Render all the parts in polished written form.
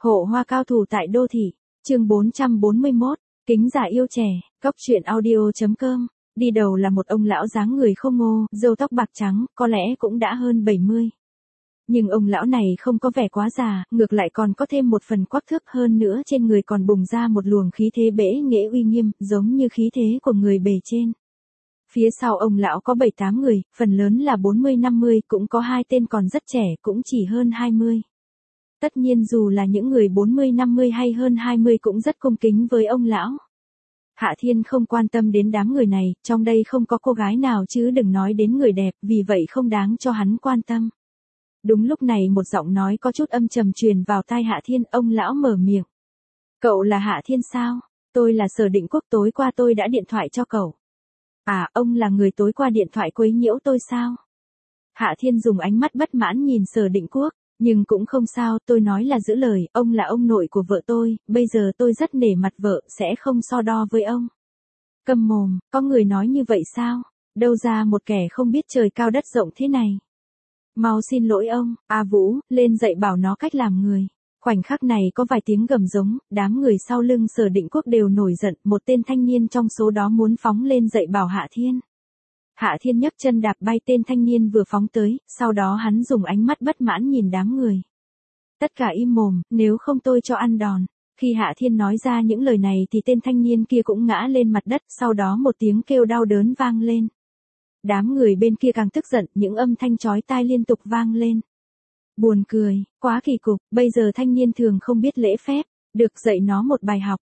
Hộ hoa cao thủ tại đô thị, chương 441, kính giả yêu trẻ, Cóc truyện audio.com, đi đầu là một ông lão dáng người khô ngô, râu tóc bạc trắng, có lẽ cũng đã hơn 70. Nhưng ông lão này không có vẻ quá già, ngược lại còn có thêm một phần quắc thước hơn nữa, trên người còn bùng ra một luồng khí thế bẽ nghễ uy nghiêm, giống như khí thế của người bề trên. Phía sau ông lão có 7-8 người, phần lớn là 40-50, cũng có 2 tên còn rất trẻ, cũng chỉ hơn 20. Tất nhiên dù là những người 40-50 hay hơn 20 cũng rất cung kính với ông lão. Hạ Thiên không quan tâm đến đám người này, trong đây không có cô gái nào chứ đừng nói đến người đẹp, vì vậy không đáng cho hắn quan tâm. Đúng lúc này một giọng nói có chút âm trầm truyền vào tai Hạ Thiên, ông lão mở miệng. Cậu là Hạ Thiên sao? Tôi là Sở Định Quốc, tối qua tôi đã điện thoại cho cậu. À, ông là người tối qua điện thoại quấy nhiễu tôi sao? Hạ Thiên dùng ánh mắt bất mãn nhìn Sở Định Quốc, nhưng cũng không sao, tôi nói là giữ lời, ông là ông nội của vợ tôi, bây giờ tôi rất nể mặt vợ, sẽ không so đo với ông. Câm mồm, có người nói như vậy sao? Đâu ra một kẻ không biết trời cao đất rộng thế này. Mau xin lỗi ông, A Vũ, lên dạy bảo nó cách làm người. Khoảnh khắc này có vài tiếng gầm giống, đám người sau lưng Sở Định Quốc đều nổi giận, một tên thanh niên trong số đó muốn phóng lên dạy bảo Hạ Thiên. Hạ Thiên nhấc chân đạp bay tên thanh niên vừa phóng tới, sau đó hắn dùng ánh mắt bất mãn nhìn đám người. Tất cả im mồm, nếu không tôi cho ăn đòn. Khi Hạ Thiên nói ra những lời này thì tên thanh niên kia cũng ngã lên mặt đất, sau đó một tiếng kêu đau đớn vang lên. Đám người bên kia càng tức giận, những âm thanh chói tai liên tục vang lên. Buồn cười, quá kỳ cục, bây giờ thanh niên thường không biết lễ phép, được dạy nó một bài học.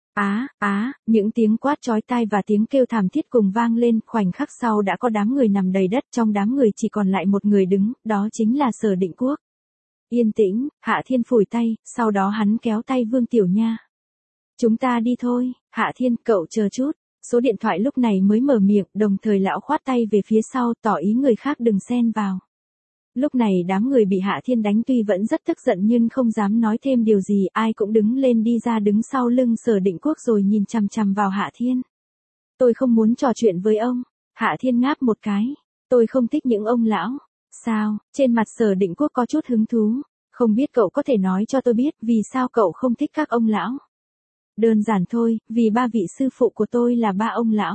Những tiếng quát chói tai và tiếng kêu thảm thiết cùng vang lên, khoảnh khắc sau đã có đám người nằm đầy đất, trong đám người chỉ còn lại một người đứng, đó chính là Sở Định Quốc. Yên tĩnh, Hạ Thiên phủi tay, sau đó hắn kéo tay Vương Tiểu Nha. Chúng ta đi thôi, Hạ Thiên, cậu chờ chút. Số điện thoại lúc này mới mở miệng, đồng thời lão khoát tay về phía sau, tỏ ý người khác đừng xen vào. Lúc này đám người bị Hạ Thiên đánh tuy vẫn rất tức giận nhưng không dám nói thêm điều gì, ai cũng đứng lên đi ra đứng sau lưng Sở Định Quốc rồi nhìn chằm chằm vào Hạ Thiên. Tôi không muốn trò chuyện với ông. Hạ Thiên ngáp một cái. Tôi không thích những ông lão. Sao? Trên mặt Sở Định Quốc có chút hứng thú. Không biết cậu có thể nói cho tôi biết vì sao cậu không thích các ông lão? Đơn giản thôi, vì 3 vị sư phụ của tôi là 3 ông lão.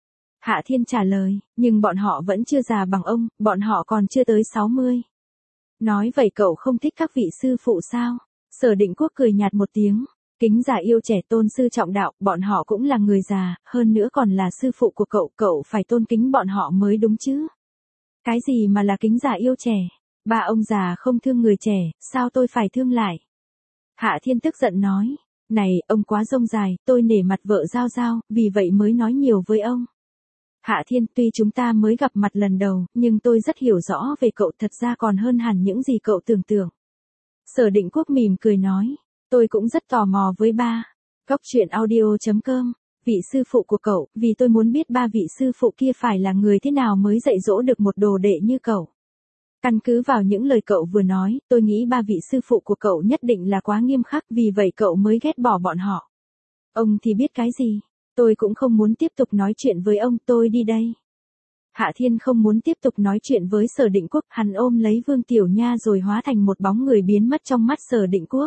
Hạ Thiên trả lời, nhưng bọn họ vẫn chưa già bằng ông, bọn họ còn chưa tới 60. Nói vậy cậu không thích các vị sư phụ sao? Sở Định Quốc cười nhạt một tiếng, kính giả yêu trẻ tôn sư trọng đạo, bọn họ cũng là người già, hơn nữa còn là sư phụ của cậu, cậu phải tôn kính bọn họ mới đúng chứ. Cái gì mà là kính giả yêu trẻ? 3 ông già không thương người trẻ, sao tôi phải thương lại? Hạ Thiên tức giận nói, này, ông quá rông dài, tôi nể mặt vợ Giao Giao, vì vậy mới nói nhiều với ông. Hạ Thiên, tuy chúng ta mới gặp mặt lần đầu, nhưng tôi rất hiểu rõ về cậu, thật ra còn hơn hẳn những gì cậu tưởng tượng. Sở Định Quốc mỉm cười nói, tôi cũng rất tò mò với ba. Cóc truyện audio.com, vị sư phụ của cậu, vì tôi muốn biết 3 vị sư phụ kia phải là người thế nào mới dạy dỗ được một đồ đệ như cậu. Căn cứ vào những lời cậu vừa nói, tôi nghĩ 3 vị sư phụ của cậu nhất định là quá nghiêm khắc, vì vậy cậu mới ghét bỏ bọn họ. Ông thì biết cái gì? Tôi cũng không muốn tiếp tục nói chuyện với ông, tôi đi đây. Hạ Thiên không muốn tiếp tục nói chuyện với Sở Định Quốc, hắn ôm lấy Vương Tiểu Nha rồi hóa thành một bóng người biến mất trong mắt Sở Định Quốc.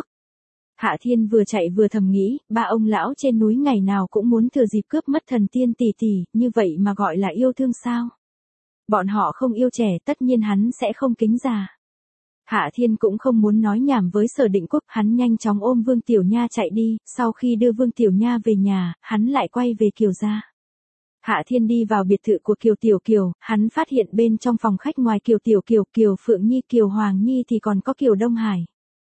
Hạ Thiên vừa chạy vừa thầm nghĩ, 3 ông lão trên núi ngày nào cũng muốn thừa dịp cướp mất thần tiên tỷ tỷ, như vậy mà gọi là yêu thương sao? Bọn họ không yêu trẻ, tất nhiên hắn sẽ không kính già. Hạ Thiên cũng không muốn nói nhảm với Sở Định Quốc, hắn nhanh chóng ôm Vương Tiểu Nha chạy đi, sau khi đưa Vương Tiểu Nha về nhà, hắn lại quay về Kiều gia. Hạ Thiên đi vào biệt thự của Kiều Tiểu Kiều, hắn phát hiện bên trong phòng khách ngoài Kiều Tiểu Kiều, Kiều Phượng Nhi, Kiều Hoàng Nhi thì còn có Kiều Đông Hải.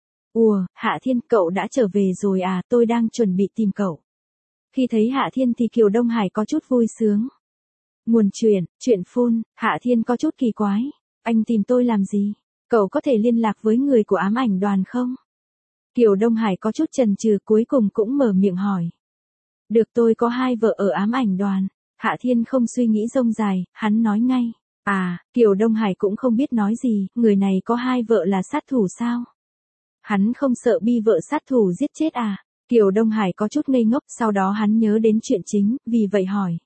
Ủa, Hạ Thiên, cậu đã trở về rồi à, tôi đang chuẩn bị tìm cậu. Khi thấy Hạ Thiên thì Kiều Đông Hải có chút vui sướng. Nguồn chuyện phun, Hạ Thiên có chút kỳ quái. Anh tìm tôi làm gì? Cậu có thể liên lạc với người của ám ảnh đoàn không? Kiều Đông Hải có chút chần chừ, cuối cùng cũng mở miệng hỏi. Được, tôi có 2 vợ ở ám ảnh đoàn. Hạ Thiên không suy nghĩ rông dài, hắn nói ngay. À, Kiều Đông Hải cũng không biết nói gì, người này có 2 vợ là sát thủ sao? Hắn không sợ bị vợ sát thủ giết chết à? Kiều Đông Hải có chút ngây ngốc, sau đó hắn nhớ đến chuyện chính, vì vậy hỏi.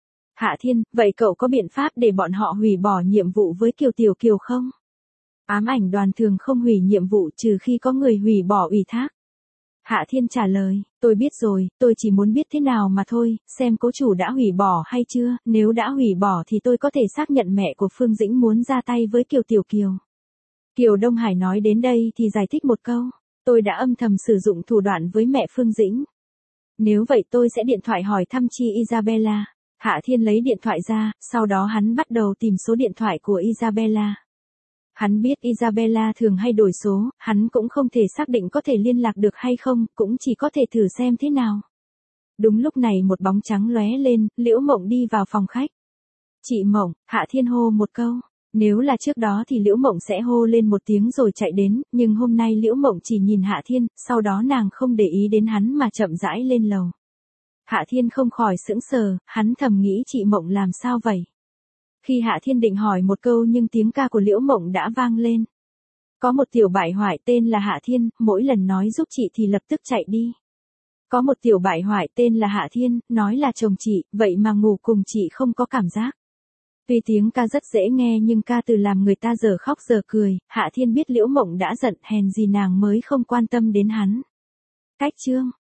Hạ Thiên, vậy cậu có biện pháp để bọn họ hủy bỏ nhiệm vụ với Kiều Tiểu Kiều không? Ám ảnh đoàn thường không hủy nhiệm vụ trừ khi có người hủy bỏ ủy thác. Hạ Hạ Thiên trả lời, tôi biết rồi, tôi chỉ muốn biết thế nào mà thôi, xem cố chủ đã hủy bỏ hay chưa, nếu đã hủy bỏ thì tôi có thể xác nhận mẹ của Phương Dĩnh muốn ra tay với Kiều Tiểu Kiều. Kiều Đông Hải nói đến đây thì giải thích một câu, tôi đã âm thầm sử dụng thủ đoạn với mẹ Phương Dĩnh. Nếu vậy tôi sẽ điện thoại hỏi thăm chi Isabella. Hạ Thiên lấy điện thoại ra, sau đó hắn bắt đầu tìm số điện thoại của Isabella. Hắn biết Isabella thường hay đổi số, hắn cũng không thể xác định có thể liên lạc được hay không, cũng chỉ có thể thử xem thế nào. Đúng lúc này một bóng trắng lóe lên, Liễu Mộng đi vào phòng khách. Chị Mộng, Hạ Thiên hô một câu. Nếu là trước đó thì Liễu Mộng sẽ hô lên một tiếng rồi chạy đến, nhưng hôm nay Liễu Mộng chỉ nhìn Hạ Thiên, sau đó nàng không để ý đến hắn mà chậm rãi lên lầu. Hạ Thiên không khỏi sững sờ, hắn thầm nghĩ chị Mộng làm sao vậy? Khi Hạ Thiên định hỏi một câu nhưng tiếng ca của Liễu Mộng đã vang lên. Có một tiểu bại hoại tên là Hạ Thiên, mỗi lần nói giúp chị thì lập tức chạy đi. Có một tiểu bại hoại tên là Hạ Thiên, nói là chồng chị, vậy mà ngủ cùng chị không có cảm giác. Tuy tiếng ca rất dễ nghe nhưng ca từ làm người ta giờ khóc giờ cười, Hạ Thiên biết Liễu Mộng đã giận hèn gì nàng mới không quan tâm đến hắn. Cách chương